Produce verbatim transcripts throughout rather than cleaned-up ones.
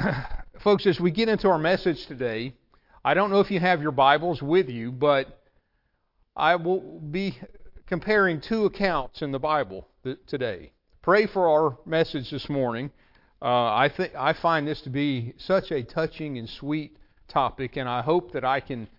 folks, as we get into our message today, I don't know if you have your Bibles with you, but I will be comparing two accounts in the Bible th- today. Pray for our message this morning. Uh, I think I find this to be such a touching and sweet topic, and I hope that I can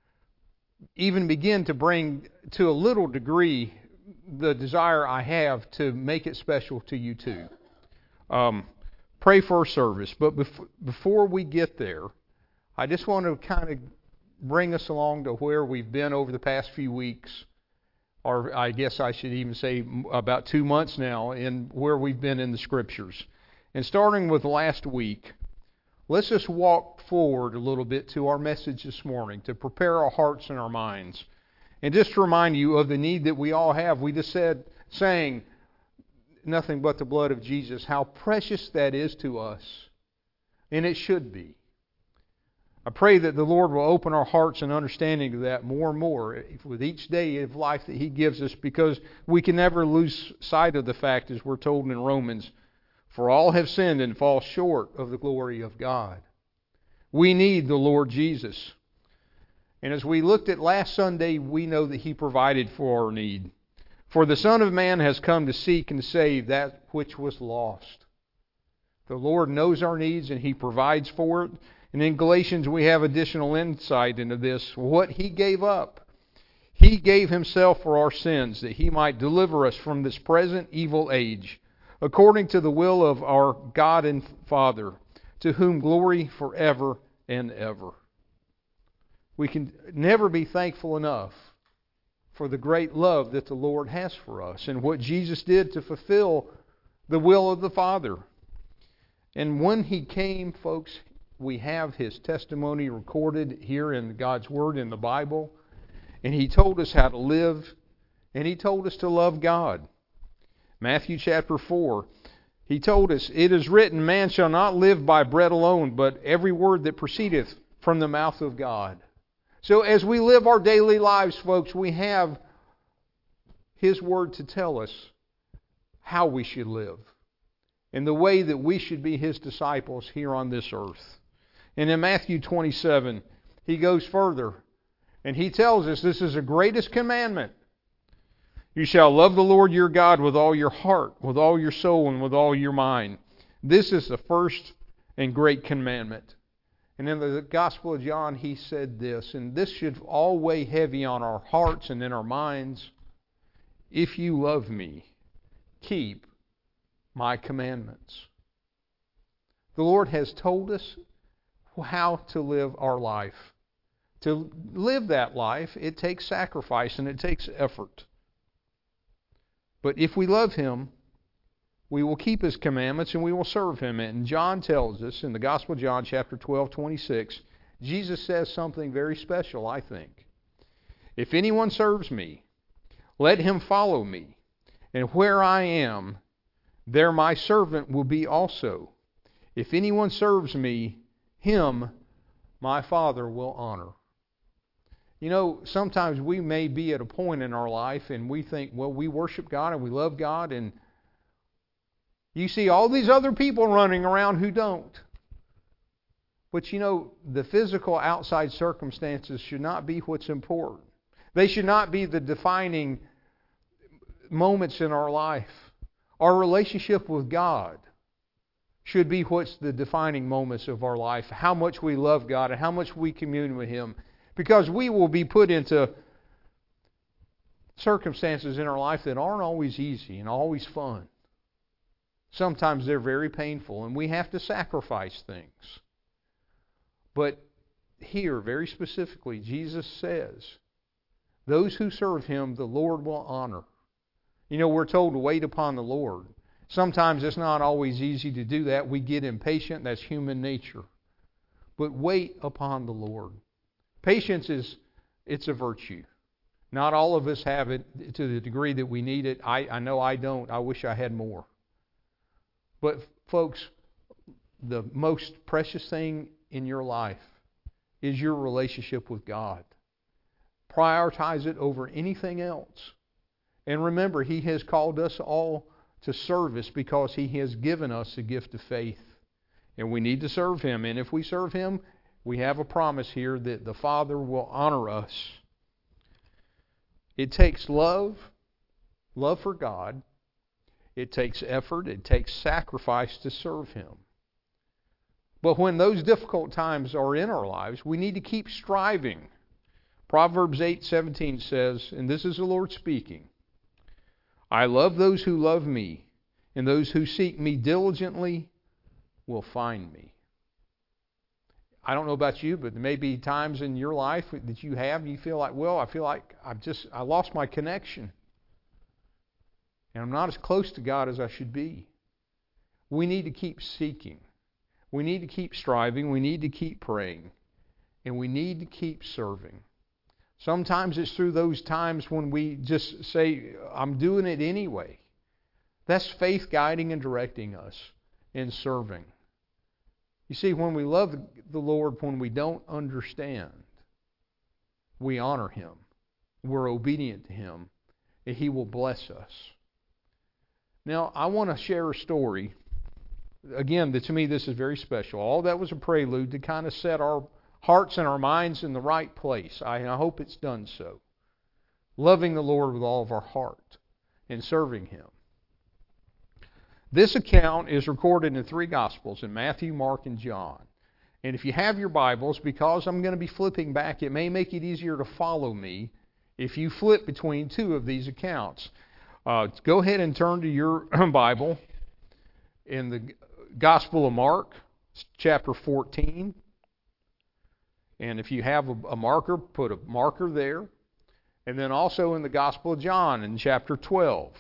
even begin to bring to a little degree the desire I have to make it special to you too. Um, pray for our service, but bef- before we get there, I just want to kind of bring us along to where we've been over the past few weeks, or I guess I should even say about two months now, in where we've been in the Scriptures. And starting with last week, let's just walk forward a little bit to our message this morning to prepare our hearts and our minds. And just to remind you of the need that we all have. We just said, saying, nothing but the blood of Jesus, how precious that is to us. And it should be. I pray that the Lord will open our hearts and understanding to that more and more with each day of life that He gives us, because we can never lose sight of the fact, as we're told in Romans, for all have sinned and fall short of the glory of God. We need the Lord Jesus. And as we looked at last Sunday, we know that He provided for our need. For the Son of Man has come to seek and save that which was lost. The Lord knows our needs and He provides for it. And in Galatians we have additional insight into this. What He gave up. He gave Himself for our sins, that He might deliver us from this present evil age, according to the will of our God and Father, to whom glory forever and ever. We can never be thankful enough for the great love that the Lord has for us and what Jesus did to fulfill the will of the Father. And when He came, folks, we have His testimony recorded here in God's Word in the Bible. And He told us how to live, and He told us to love God. Matthew chapter four, He told us, "It is written, man shall not live by bread alone, but every word that proceedeth from the mouth of God." So as we live our daily lives, folks, we have His Word to tell us how we should live and the way that we should be His disciples here on this earth. And in Matthew twenty-seven, He goes further and He tells us this is the greatest commandment. You shall love the Lord your God with all your heart, with all your soul, and with all your mind. This is the first and great commandment. And in the Gospel of John, He said this, and this should all weigh heavy on our hearts and in our minds. If you love me, keep my commandments. The Lord has told us how to live our life. To live that life, it takes sacrifice and it takes effort. But if we love Him, we will keep His commandments and we will serve Him. And John tells us in the Gospel of John, chapter twelve, twenty-six, Jesus says something very special, I think. If anyone serves me, let him follow me. And where I am, there my servant will be also. If anyone serves me, him my Father will honor. You know, sometimes we may be at a point in our life and we think, well, we worship God and we love God, and you see all these other people running around who don't. But you know, the physical outside circumstances should not be what's important. They should not be the defining moments in our life. Our relationship with God should be what's the defining moments of our life. How much we love God and how much we commune with Him. Because we will be put into circumstances in our life that aren't always easy and always fun. Sometimes they're very painful and we have to sacrifice things. But here, very specifically, Jesus says, those who serve Him, the Lord will honor. You know, we're told to wait upon the Lord. Sometimes it's not always easy to do that. We get impatient. That's human nature. But wait upon the Lord. Patience is, it's a virtue. Not all of us have it to the degree that we need it. I, I know I don't. I wish I had more. But folks, the most precious thing in your life is your relationship with God. Prioritize it over anything else. And remember, He has called us all to service because He has given us a gift of faith. And we need to serve Him. And if we serve Him, we have a promise here that the Father will honor us. It takes love, love for God. It takes effort. It takes sacrifice to serve Him. But when those difficult times are in our lives, we need to keep striving. Proverbs eight seventeen says, and this is the Lord speaking, I love those who love me, and those who seek me diligently will find me. I don't know about you, but there may be times in your life that you have, you feel like, well, I feel like I've just, I lost my connection. And I'm not as close to God as I should be. We need to keep seeking. We need to keep striving. We need to keep praying. And we need to keep serving. Sometimes it's through those times when we just say, I'm doing it anyway. That's faith guiding and directing us in serving. You see, when we love the Lord, when we don't understand, we honor Him. We're obedient to Him, and He will bless us. Now, I want to share a story. Again, to me, this is very special. All that was a prelude to kind of set our hearts and our minds in the right place. I, I hope it's done so. Loving the Lord with all of our heart and serving Him. This account is recorded in three Gospels, in Matthew, Mark, and John. And if you have your Bibles, because I'm going to be flipping back, it may make it easier to follow me if you flip between two of these accounts. Uh, go ahead and turn to your Bible in the Gospel of Mark, chapter fourteen. And if you have a, a marker, put a marker there. And then also in the Gospel of John in chapter twelve.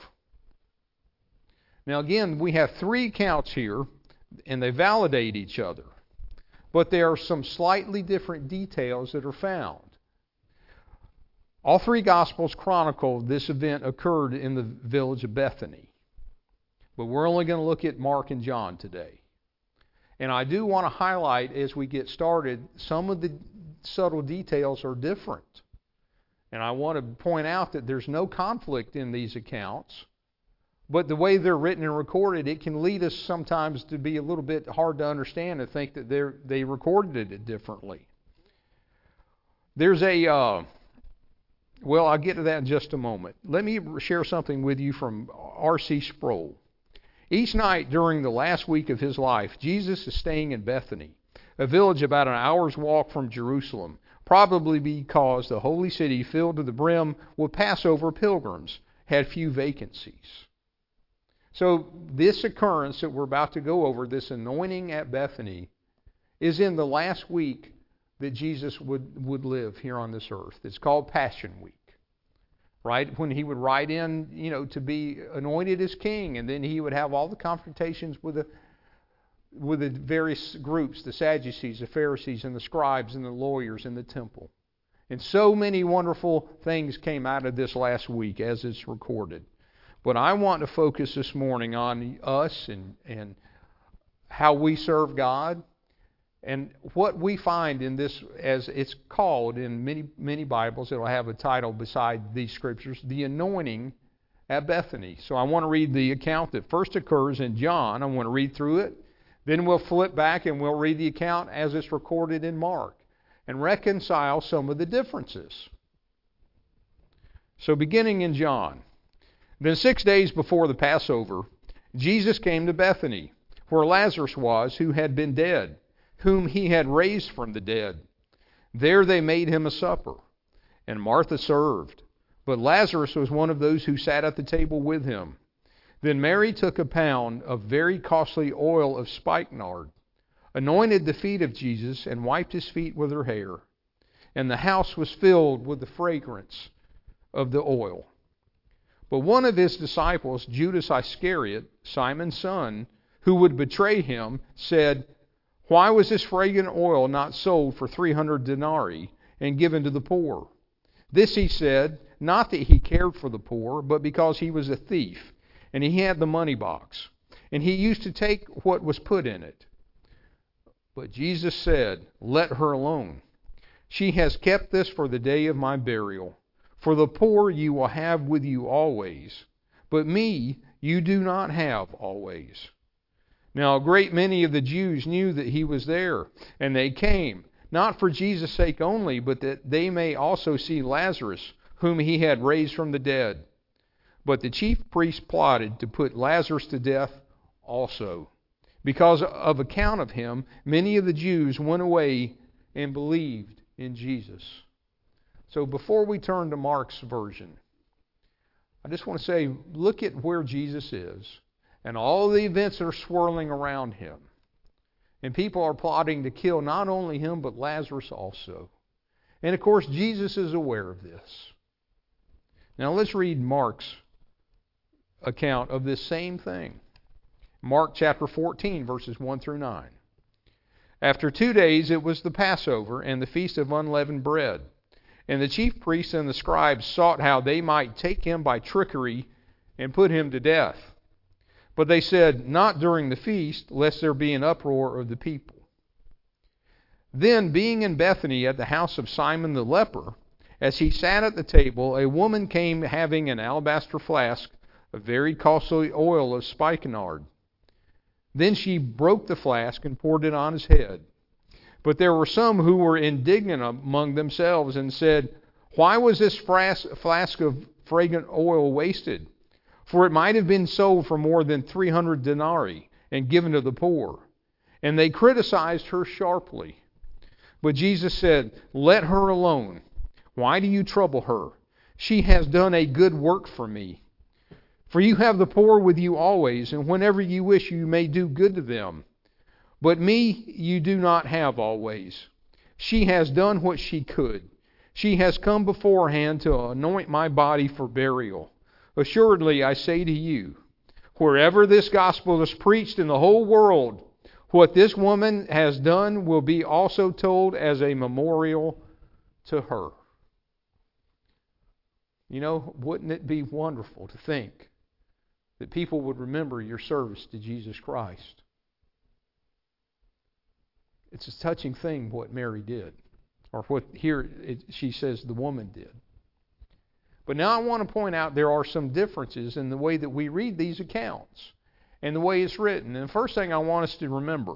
Now again, we have three accounts here, and they validate each other. But there are some slightly different details that are found. All three Gospels chronicle this event occurred in the village of Bethany. But we're only going to look at Mark and John today. And I do want to highlight, as we get started, some of the subtle details are different. And I want to point out that there's no conflict in these accounts. But the way they're written and recorded, it can lead us sometimes to be a little bit hard to understand and think that they're, they recorded it differently. There's a, uh, well, I'll get to that in just a moment. Let me share something with you from R C Sproul. Each night during the last week of his life, Jesus is staying in Bethany, a village about an hour's walk from Jerusalem, probably because the holy city, filled to the brim with Passover pilgrims, had few vacancies. So this occurrence that we're about to go over, this anointing at Bethany, is in the last week that Jesus would, would live here on this earth. It's called Passion Week. Right? When he would ride in, you know, to be anointed as king, and then he would have all the confrontations with the with the various groups, the Sadducees, the Pharisees, and the scribes, and the lawyers in the temple. And so many wonderful things came out of this last week as it's recorded. But I want to focus this morning on us and, and how we serve God. And what we find in this, as it's called in many, many Bibles, it'll have a title beside these scriptures, the anointing at Bethany. So I want to read the account that first occurs in John. I want to read through it. Then we'll flip back and we'll read the account as it's recorded in Mark and reconcile some of the differences. So beginning in John. Then six days before the Passover, Jesus came to Bethany, where Lazarus was, who had been dead, whom he had raised from the dead. There they made him a supper, and Martha served. But Lazarus was one of those who sat at the table with him. Then Mary took a pound of very costly oil of spikenard, anointed the feet of Jesus, and wiped his feet with her hair. And the house was filled with the fragrance of the oil. But one of his disciples, Judas Iscariot, Simon's son, who would betray him, said, "Why was this fragrant oil not sold for three hundred denarii and given to the poor?" This he said, not that he cared for the poor, but because he was a thief, and he had the money box, and he used to take what was put in it. But Jesus said, "Let her alone. She has kept this for the day of my burial. For the poor you will have with you always, but me you do not have always." Now a great many of the Jews knew that he was there, and they came, not for Jesus' sake only, but that they may also see Lazarus, whom he had raised from the dead. But the chief priests plotted to put Lazarus to death also. Because of account of him, many of the Jews went away and believed in Jesus. So before we turn to Mark's version, I just want to say, look at where Jesus is and all the events that are swirling around him. And people are plotting to kill not only him, but Lazarus also. And of course, Jesus is aware of this. Now let's read Mark's account of this same thing. Mark chapter fourteen, verses one through nine. After two days it was the Passover and the feast of unleavened bread. And the chief priests and the scribes sought how they might take him by trickery and put him to death. But they said, not during the feast, lest there be an uproar of the people. Then, being in Bethany at the house of Simon the leper, as he sat at the table, a woman came having an alabaster flask of very costly oil of spikenard. Then she broke the flask and poured it on his head. But there were some who were indignant among themselves and said, why was this flask of fragrant oil wasted? For it might have been sold for more than three hundred denarii and given to the poor. And they criticized her sharply. But Jesus said, let her alone. Why do you trouble her? She has done a good work for me. For you have the poor with you always, and whenever you wish you may do good to them. But me you do not have always. She has done what she could. She has come beforehand to anoint my body for burial. Assuredly, I say to you, wherever this gospel is preached in the whole world, what this woman has done will be also told as a memorial to her. You know, wouldn't it be wonderful to think that people would remember your service to Jesus Christ? It's a touching thing what Mary did, or what here it, she says the woman did. But now I want to point out there are some differences in the way that we read these accounts and the way it's written. And the first thing I want us to remember,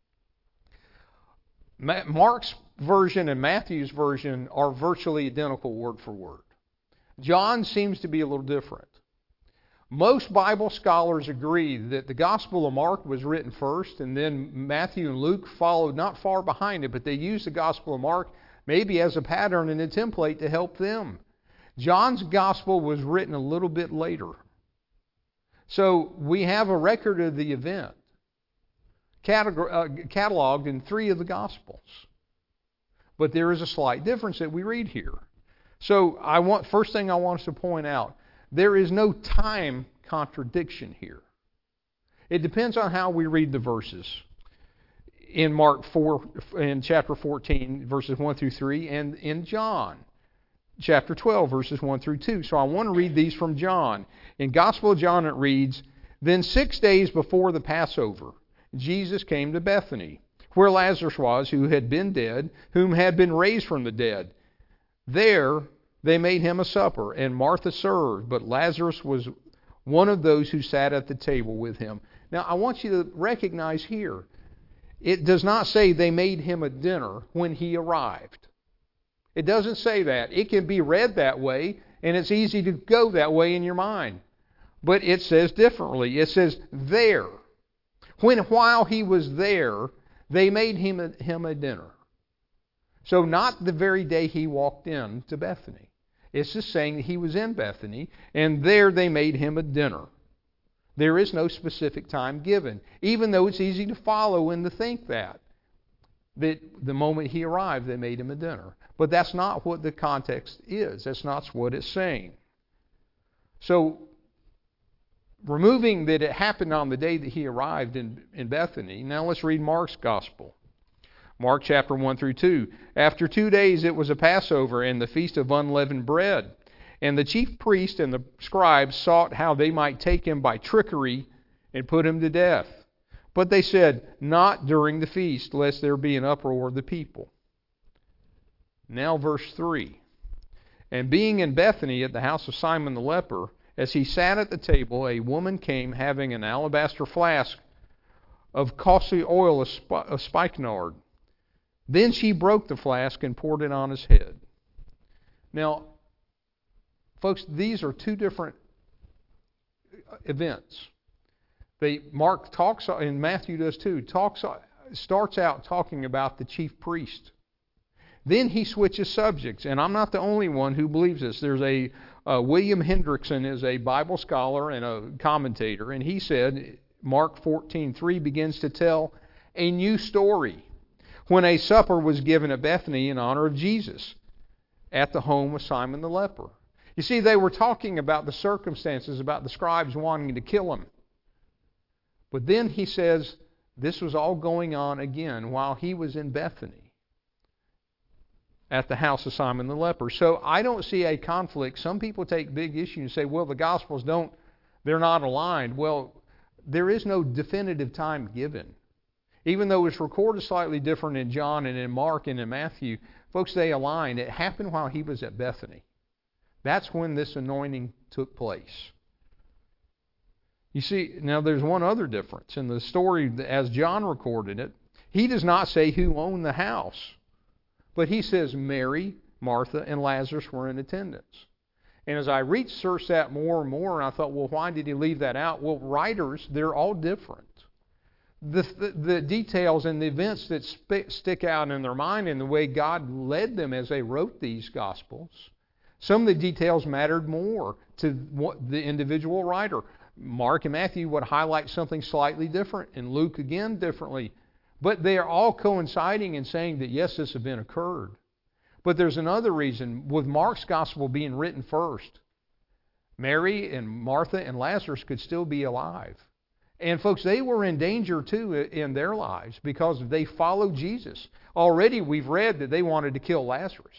Mark's version and Matthew's version are virtually identical word for word. John seems to be a little different. Most Bible scholars agree that the Gospel of Mark was written first, and then Matthew and Luke followed not far behind it, but they used the Gospel of Mark maybe as a pattern and a template to help them. John's Gospel was written a little bit later. So we have a record of the event cataloged in three of the Gospels. But there is a slight difference that we read here. So I want first thing I want us to point out, there is no time contradiction here. It depends on how we read the verses. In Mark four, in chapter fourteen, verses one through three, and in John, chapter twelve, verses one through two. So I want to read these from John. In Gospel of John it reads, then six days before the Passover, Jesus came to Bethany, where Lazarus was, who had been dead, whom had been raised from the dead. There they made him a supper, and Martha served, but Lazarus was one of those who sat at the table with him. Now, I want you to recognize here, it does not say they made him a dinner when he arrived. It doesn't say that. It can be read that way, and it's easy to go that way in your mind. But it says differently. It says there. When while he was there, they made him a, him a dinner. So not the very day he walked in to Bethany. It's just saying that he was in Bethany, and there they made him a dinner. There is no specific time given, even though it's easy to follow and to think that. That the moment he arrived, they made him a dinner. But that's not what the context is. That's not what it's saying. So, removing that it happened on the day that he arrived in, in Bethany, now let's read Mark's Gospel. Mark chapter one through two. After two days it was a Passover and the feast of unleavened bread. And the chief priest and the scribes sought how they might take him by trickery and put him to death. But they said, not during the feast, lest there be an uproar of the people. Now verse three. And being in Bethany at the house of Simon the leper, as he sat at the table, a woman came having an alabaster flask of costly oil of, sp- of spikenard. Then she broke the flask and poured it on his head. Now, folks, these are two different events. They, Mark talks, and Matthew does too, talks, starts out talking about the chief priest. Then he switches subjects, and I'm not the only one who believes this. There's a uh, William Hendrickson is a Bible scholar and a commentator, and he said Mark fourteen three begins to tell a new story when a supper was given at Bethany in honor of Jesus at the home of Simon the leper. You see, they were talking about the circumstances, about the scribes wanting to kill him. But then he says this was all going on again while he was in Bethany at the house of Simon the leper. So I don't see a conflict. Some people take big issue and say, well, the Gospels don't, they're not aligned. Well, there is no definitive time given. Even though it's recorded slightly different in John and in Mark and in Matthew, folks, they align. It happened while he was at Bethany. That's when this anointing took place. You see, now there's one other difference. In the story, as John recorded it, he does not say who owned the house. But he says Mary, Martha, and Lazarus were in attendance. And as I researched that more and more, and I thought, well, why did he leave that out? Well, writers, they're all different. The, the, the details and the events that sp- stick out in their mind and the way God led them as they wrote these Gospels, some of the details mattered more to what the individual writer. Mark and Matthew would highlight something slightly different, and Luke again differently. But they are all coinciding in saying that, yes, this event occurred. But there's another reason. With Mark's Gospel being written first, Mary and Martha and Lazarus could still be alive. And folks, they were in danger too in their lives because they followed Jesus. Already we've read that they wanted to kill Lazarus.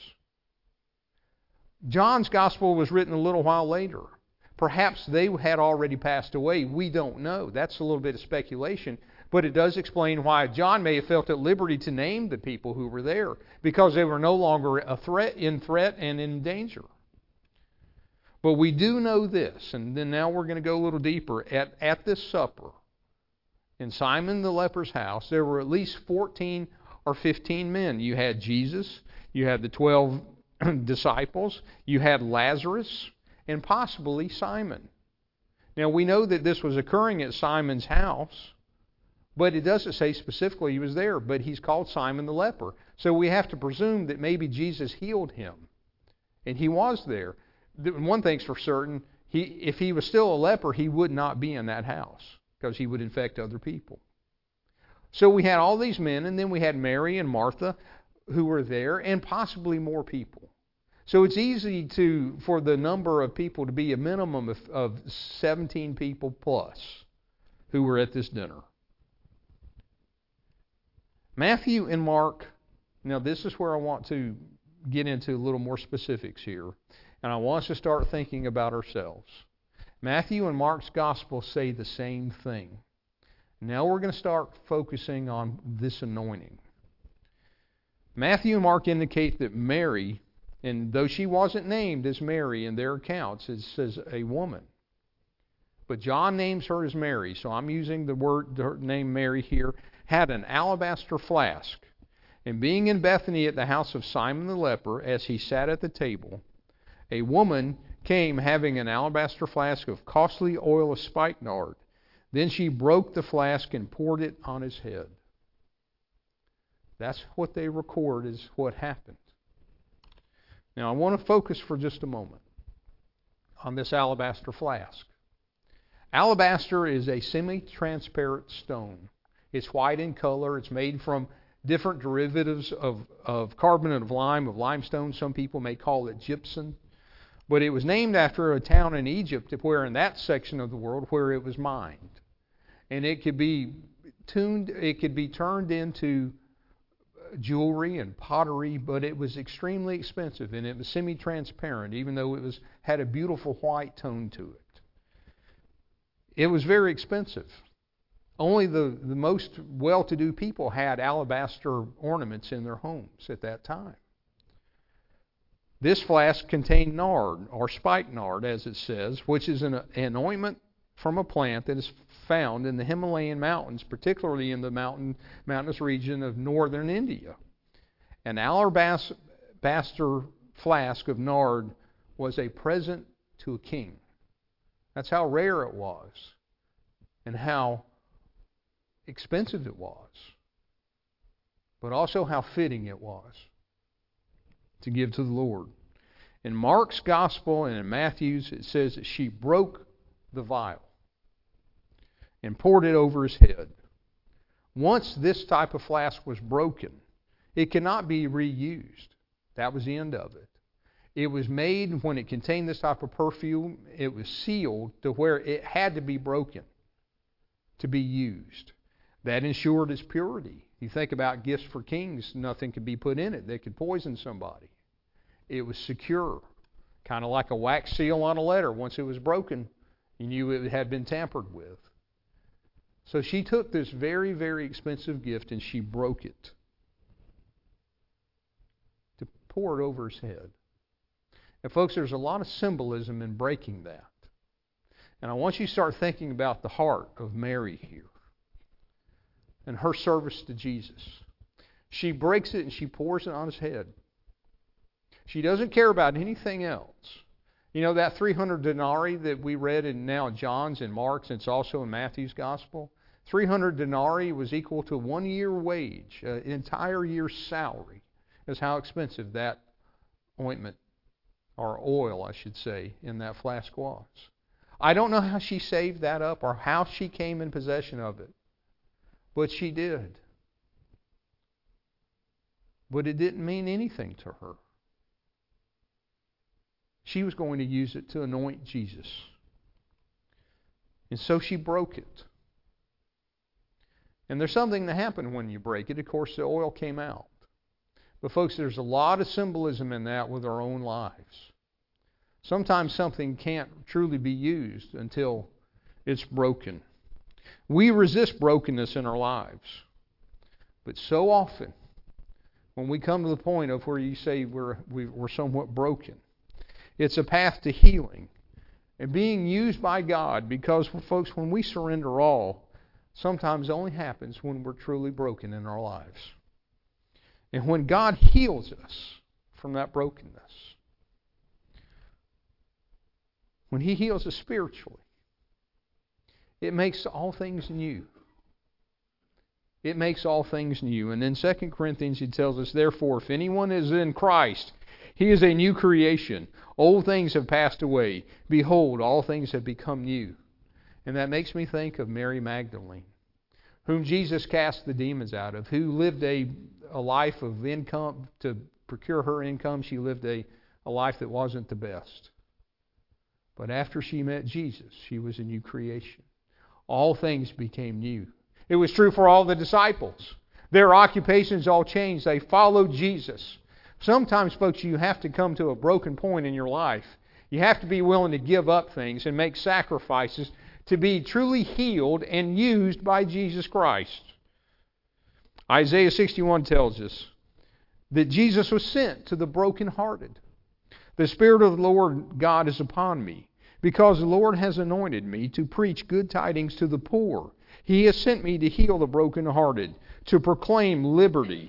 John's Gospel was written a little while later. Perhaps they had already passed away. We don't know. That's a little bit of speculation. But it does explain why John may have felt at liberty to name the people who were there, because they were no longer a threat, in threat and in danger. But we do know this, and then now we're going to go a little deeper. At, at this supper in Simon the leper's house, there were at least fourteen or fifteen men. You had Jesus, you had the twelve disciples, you had Lazarus, and possibly Simon. Now we know that this was occurring at Simon's house, but it doesn't say specifically he was there, but he's called Simon the leper. So we have to presume that maybe Jesus healed him, and he was there. One thing's for certain, he, if he was still a leper, he would not be in that house because he would infect other people. So we had all these men, and then we had Mary and Martha who were there, and possibly more people. So it's easy to for the number of people to be a minimum of, of seventeen people plus who were at this dinner. Matthew and Mark, now this is where I want to get into a little more specifics here. And I want us to start thinking about ourselves. Matthew and Mark's Gospel say the same thing. Now we're going to start focusing on this anointing. Matthew and Mark indicate that Mary, and though she wasn't named as Mary in their accounts, it says a woman. But John names her as Mary, so I'm using the word the name Mary here, had an alabaster flask. And being in Bethany at the house of Simon the leper, as he sat at the table, a woman came having an alabaster flask of costly oil of spikenard. Then she broke the flask and poured it on his head. That's what they record is what happened. Now I want to focus for just a moment on this alabaster flask. Alabaster is a semi-transparent stone. It's white in color. It's made from different derivatives of, of carbonate of lime, of limestone. Some people may call it gypsum. But it was named after a town in Egypt where in that section of the world where it was mined. And it could be tuned, it could be turned into jewelry and pottery, but it was extremely expensive and it was semi-transparent, even though it was had a beautiful white tone to it. It was very expensive. Only the, the most well-to-do people had alabaster ornaments in their homes at that time. This flask contained nard, or spikenard, as it says, which is an, an ointment from a plant that is found in the Himalayan mountains, particularly in the mountain, mountainous region of northern India. An alabaster flask of nard was a present to a king. That's how rare it was and how expensive it was, but also how fitting it was to give to the Lord. In Mark's Gospel and in Matthew's, it says that she broke the vial and poured it over his head. Once this type of flask was broken, it cannot be reused. That was the end of it. It was made when it contained this type of perfume. It was sealed to where it had to be broken to be used. That ensured its purity. You think about gifts for kings, nothing could be put in it. They could poison somebody. It was secure, kind of like a wax seal on a letter. Once it was broken, you knew it had been tampered with. So she took this very, very expensive gift and she broke it to pour it over his head. And folks, there's a lot of symbolism in breaking that. And I want you to start thinking about the heart of Mary here and her service to Jesus. She breaks it and she pours it on his head. She doesn't care about anything else. You know that three hundred denarii that we read in now John's and Mark's, and it's also in Matthew's Gospel? three hundred denarii was equal to one year wage, an entire year's salary. That's how expensive that ointment, or oil, I should say, in that flask was. I don't know how she saved that up or how she came in possession of it, but she did. But it didn't mean anything to her. She was going to use it to anoint Jesus. And so she broke it. And there's something that happened when you break it. Of course, the oil came out. But folks, there's a lot of symbolism in that with our own lives. Sometimes something can't truly be used until it's broken. We resist brokenness in our lives. But so often, when we come to the point of where you say we're, we're somewhat broken, it's a path to healing and being used by God, because, folks, when we surrender all, sometimes it only happens when we're truly broken in our lives. And when God heals us from that brokenness, when He heals us spiritually, it makes all things new. It makes all things new. And in Second Corinthians, He tells us, therefore, if anyone is in Christ, he is a new creation. Old things have passed away. Behold, all things have become new. And that makes me think of Mary Magdalene, whom Jesus cast the demons out of, who lived a, a life of income. To procure her income, she lived a, a life that wasn't the best. But after she met Jesus, she was a new creation. All things became new. It was true for all the disciples. Their occupations all changed. They followed Jesus. Sometimes, folks, you have to come to a broken point in your life. You have to be willing to give up things and make sacrifices to be truly healed and used by Jesus Christ. Isaiah sixty-one tells us that Jesus was sent to the brokenhearted. The Spirit of the Lord God is upon me, because the Lord has anointed me to preach good tidings to the poor. He has sent me to heal the brokenhearted, to proclaim liberty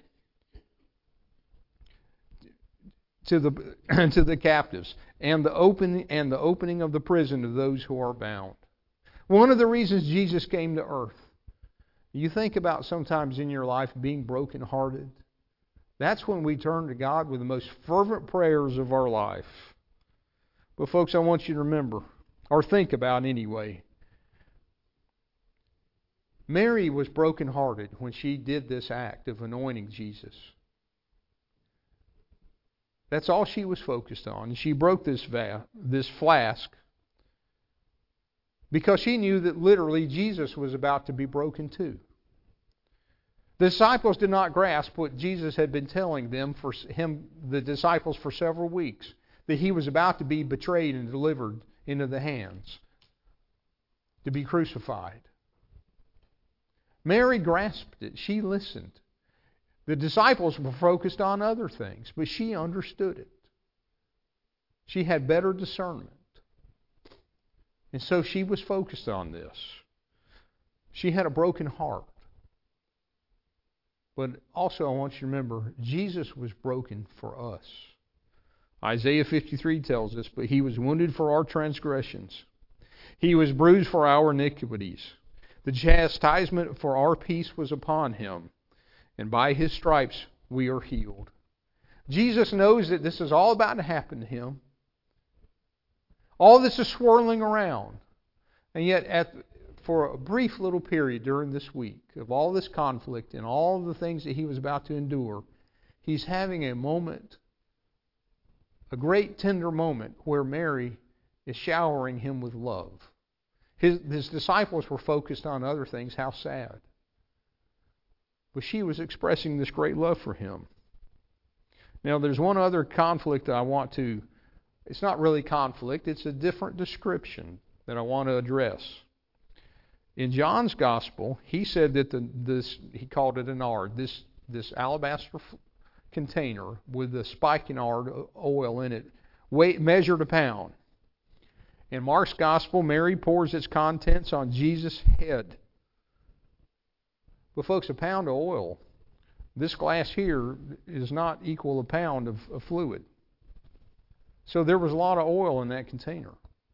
to the to the captives, and the open and the opening of the prison to those who are bound. One of the reasons Jesus came to earth, you think about sometimes in your life being brokenhearted. That's when we turn to God with the most fervent prayers of our life. But folks, I want you to remember, or think about anyway, Mary was brokenhearted when she did this act of anointing Jesus. That's all she was focused on. She broke this va- this flask because she knew that literally Jesus was about to be broken too. The disciples did not grasp what Jesus had been telling them, for him, the disciples, for several weeks, that He was about to be betrayed and delivered into the hands to be crucified. Mary grasped it. She listened. The disciples were focused on other things, but she understood it. She had better discernment. And so she was focused on this. She had a broken heart. But also I want you to remember, Jesus was broken for us. Isaiah fifty-three tells us, but He was wounded for our transgressions. He was bruised for our iniquities. The chastisement for our peace was upon Him, and by His stripes we are healed. Jesus knows that this is all about to happen to Him. All this is swirling around. And yet, at, for a brief little period during this week of all this conflict and all the things that He was about to endure, He's having a moment, a great tender moment, where Mary is showering Him with love. His, his disciples were focused on other things. How sad. But she was expressing this great love for Him. Now, there's one other conflict that I want to, it's not really conflict, it's a different description that I want to address. In John's Gospel, he said that the, this, he called it a nard, this, this alabaster container with the spikenard oil in it, weight measured a pound. In Mark's Gospel, Mary pours its contents on Jesus' head. But folks, a pound of oil, this glass here is not equal a pound of, of fluid. So there was a lot of oil in that container.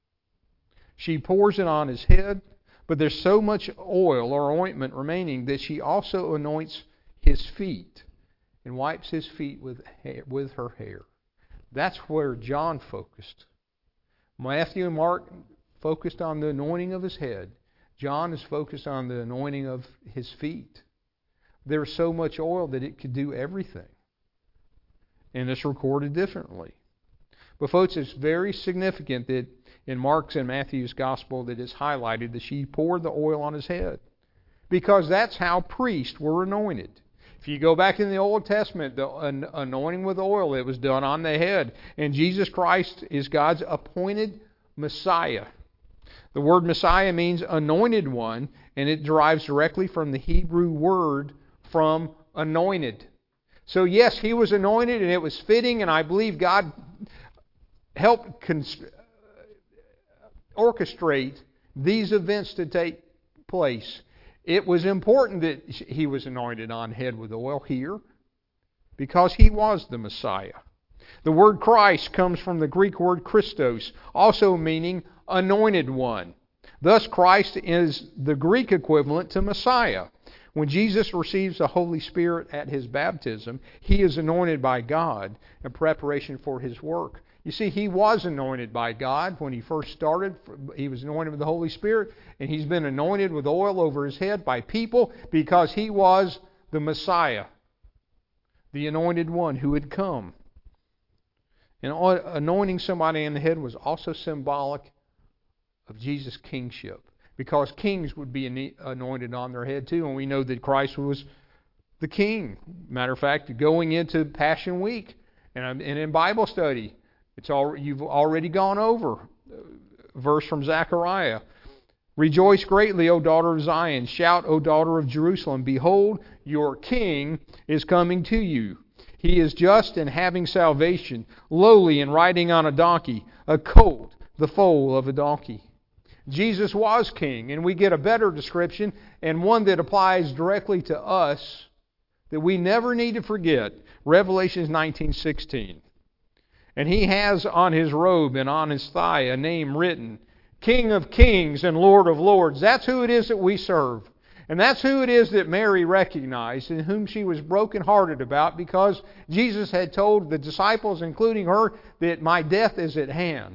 She pours it on His head, but there's so much oil or ointment remaining that she also anoints His feet and wipes His feet with hair, with her hair. That's where John focused. Matthew and Mark focused on the anointing of His head. John is focused on the anointing of His feet. There's so much oil that it could do everything. And it's recorded differently. But folks, it's very significant that in Mark's and Matthew's Gospel that it's highlighted that she poured the oil on His head. Because that's how priests were anointed. If you go back in the Old Testament, the anointing with oil, it was done on the head. And Jesus Christ is God's appointed Messiah. The word Messiah means anointed one, and it derives directly from the Hebrew word from anointed. So yes, He was anointed, and it was fitting, and I believe God helped const- orchestrate these events to take place. It was important that He was anointed on head with oil here because He was the Messiah. The word Christ comes from the Greek word Christos, also meaning anointed one. Thus, Christ is the Greek equivalent to Messiah. When Jesus receives the Holy Spirit at His baptism, He is anointed by God in preparation for His work. You see, He was anointed by God when He first started. He was anointed with the Holy Spirit, and He's been anointed with oil over His head by people because He was the Messiah, the anointed one who had come. And anointing somebody in the head was also symbolic of Jesus' kingship, because kings would be anointed on their head too, and we know that Christ was the king. Matter of fact, going into Passion Week and in Bible study, It's all, you've already gone over a verse from Zechariah. Rejoice greatly, O daughter of Zion. Shout, O daughter of Jerusalem. Behold, your king is coming to you. He is just and having salvation, lowly and riding on a donkey, a colt, the foal of a donkey. Jesus was king, and we get a better description, and one that applies directly to us, that we never need to forget. Revelation nineteen sixteen. And He has on His robe and on His thigh a name written, King of Kings and Lord of Lords. That's who it is that we serve. And that's who it is that Mary recognized and whom she was brokenhearted about, because Jesus had told the disciples, including her, that my death is at hand.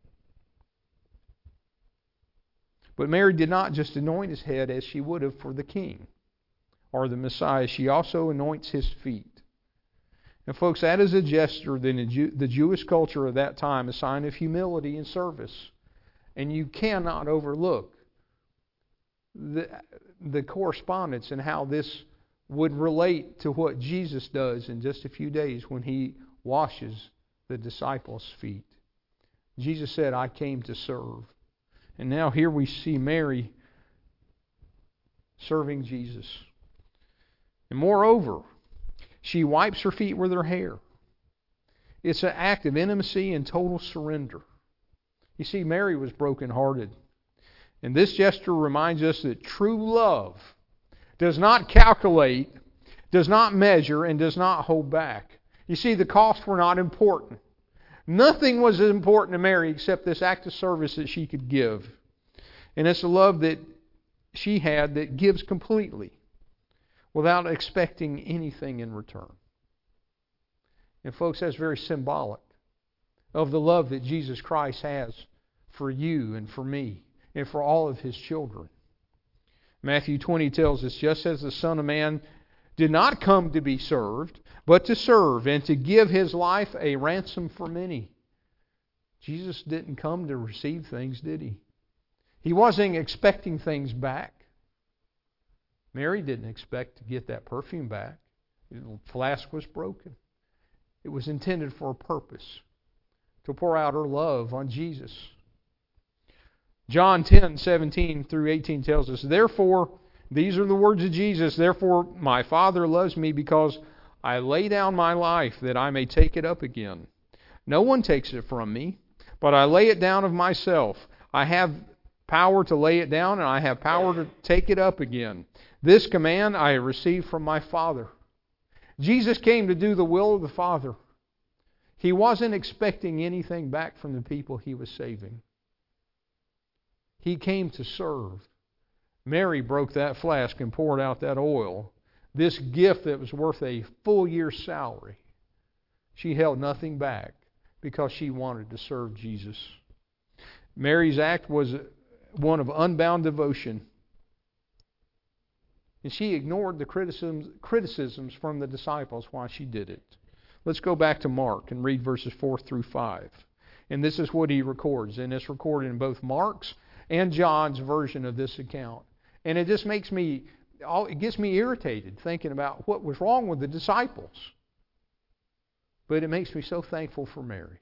But Mary did not just anoint His head as she would have for the King or the Messiah. She also anoints His feet. And folks, that is a gesture that in Jew, the Jewish culture of that time, a sign of humility and service. And you cannot overlook the, the correspondence and how this would relate to what Jesus does in just a few days when He washes the disciples' feet. Jesus said, I came to serve. And now here we see Mary serving Jesus. And moreover, she wipes her feet with her hair. It's an act of intimacy and total surrender. You see, Mary was brokenhearted And this gesture reminds us that true love does not calculate, does not measure, and does not hold back. You see, the costs were not important. Nothing was important to Mary except this act of service that she could give. And it's a love that she had that gives completely without expecting anything in return. And folks, that's very symbolic of the love that Jesus Christ has for you and for me and for all of His children. Matthew twenty tells us, just as the Son of Man did not come to be served, but to serve and to give His life a ransom for many. Jesus didn't come to receive things, did He? He wasn't expecting things back. Mary didn't expect to get that perfume back. The flask was broken. It was intended for a purpose, to pour out her love on Jesus. John ten, seventeen through eighteen tells us, therefore, these are the words of Jesus, therefore my Father loves me because I lay down my life that I may take it up again. No one takes it from me, but I lay it down of myself. I have power to lay it down, and I have power to take it up again. This command I received from my Father. Jesus came to do the will of the Father. He wasn't expecting anything back from the people He was saving. He came to serve. Mary broke that flask and poured out that oil. This gift that was worth a full year's salary. She held nothing back because she wanted to serve Jesus. Mary's act was one of unbound devotion. And she ignored the criticisms, criticisms from the disciples while she did it. Let's go back to Mark and read verses four through five. And this is what he records. And it's recorded in both Mark's and John's version of this account. And it just makes me, it gets me irritated thinking about what was wrong with the disciples. But it makes me so thankful for Mary.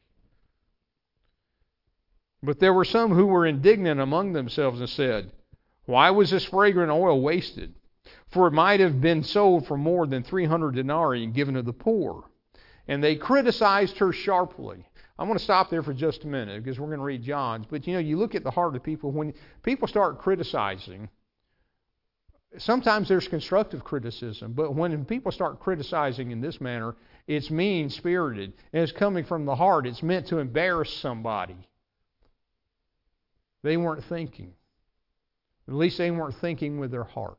But there were some who were indignant among themselves and said, why was this fragrant oil wasted? For it might have been sold for more than three hundred denarii and given to the poor. And they criticized her sharply. I'm going to stop there for just a minute because we're going to read John's. But you know, you look at the heart of people, when people start criticizing, sometimes there's constructive criticism, but when people start criticizing in this manner, it's mean-spirited, and it's coming from the heart. It's meant to embarrass somebody. They weren't thinking. At least they weren't thinking with their hearts.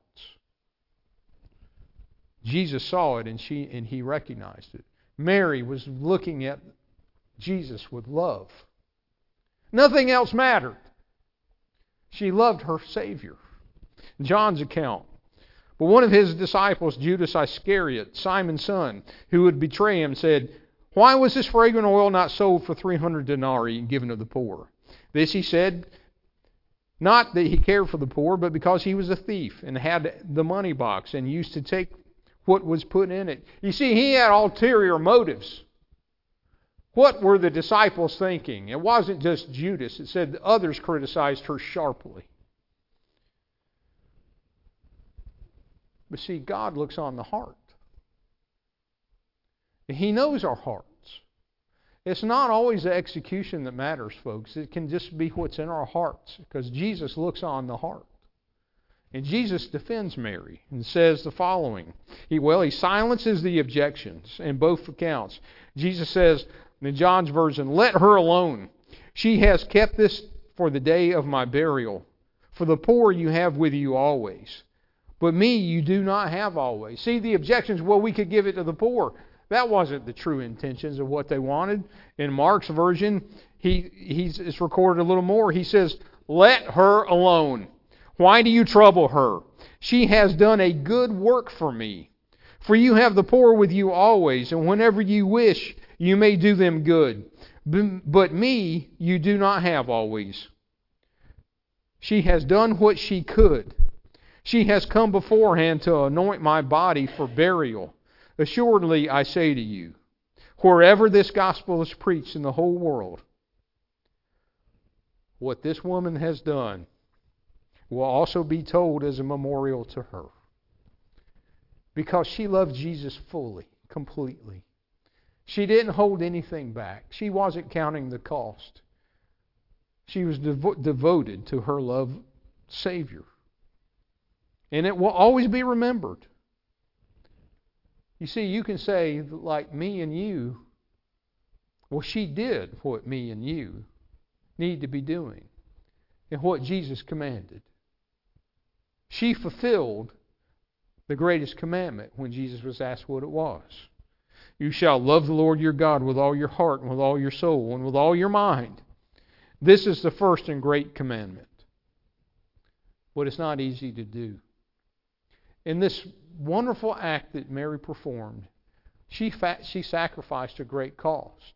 Jesus saw it, and she and He recognized it. Mary was looking at Jesus with love. Nothing else mattered. She loved her Savior. John's account. But one of his disciples, Judas Iscariot, Simon's son, who would betray him, said, why was this fragrant oil not sold for three hundred denarii and given to the poor? This he said, not that he cared for the poor, but because he was a thief and had the money box and used to take what was put in it. You see, he had ulterior motives. What were the disciples thinking? It wasn't just Judas. It said others criticized her sharply. But see, God looks on the heart. He knows our hearts. It's not always the execution that matters, folks. It can just be what's in our hearts, because Jesus looks on the heart. And Jesus defends Mary and says the following. He, well, he silences the objections in both accounts. Jesus says, in John's version, let her alone. She has kept this for the day of my burial. For the poor you have with you always, but me you do not have always. See, the objections, well, we could give it to the poor. That wasn't the true intentions of what they wanted. In Mark's version, he he's it's recorded a little more. He says, let her alone. Why do you trouble her? She has done a good work for me. For you have the poor with you always, and whenever you wish, you may do them good. But me you do not have always. She has done what she could. She has come beforehand to anoint my body for burial. Assuredly, I say to you, wherever this gospel is preached in the whole world, what this woman has done will also be told as a memorial to her. Because she loved Jesus fully, completely. She didn't hold anything back. She wasn't counting the cost. She was devo- devoted to her love Savior. And it will always be remembered. You see, you can say, like me and you, well, she did what me and you need to be doing and what Jesus commanded. She fulfilled the greatest commandment when Jesus was asked what it was. You shall love the Lord your God with all your heart and with all your soul and with all your mind. This is the first and great commandment. But it's not easy to do. In this wonderful act that Mary performed, she, fa- she sacrificed a great cost.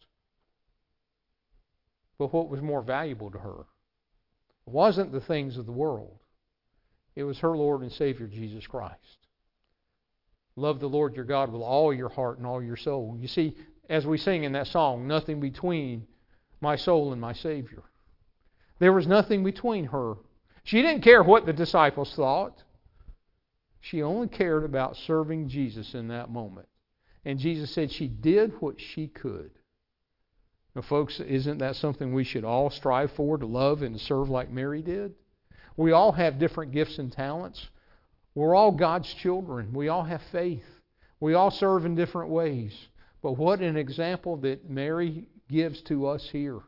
But what was more valuable to her wasn't the things of the world. It was her Lord and Savior, Jesus Christ. Love the Lord your God with all your heart and all your soul. You see, as we sing in that song, nothing between my soul and my Savior. There was nothing between her. She didn't care what the disciples thought. She only cared about serving Jesus in that moment. And Jesus said she did what she could. Now, folks, isn't that something we should all strive for, to love and to serve like Mary did? We all have different gifts and talents. We're all God's children. We all have faith. We all serve in different ways. But what an example that Mary gives to us here.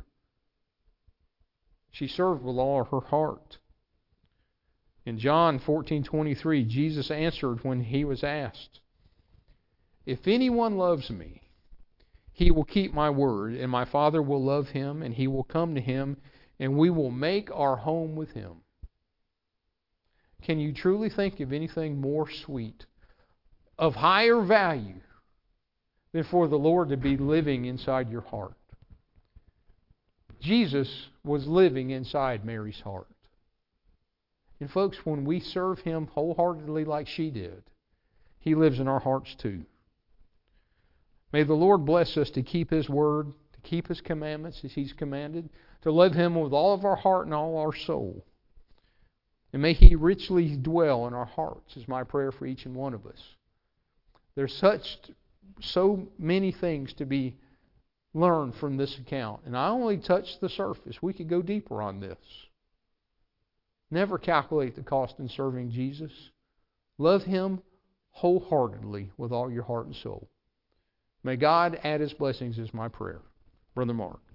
She served with all her heart. In John fourteen twenty-three, Jesus answered when he was asked, "If anyone loves me, he will keep my word, and my Father will love him, and he will come to him, and we will make our home with him." Can you truly think of anything more sweet, of higher value, than for the Lord to be living inside your heart? Jesus was living inside Mary's heart. And folks, when we serve Him wholeheartedly like she did, He lives in our hearts too. May the Lord bless us to keep His word, to keep His commandments as He's commanded, to love Him with all of our heart and all our soul. And may He richly dwell in our hearts, is my prayer for each and one of us. There's such, so many things to be learned from this account. And I only touched the surface. We could go deeper on this. Never calculate the cost in serving Jesus. Love Him wholeheartedly with all your heart and soul. May God add His blessings is my prayer. Brother Mark.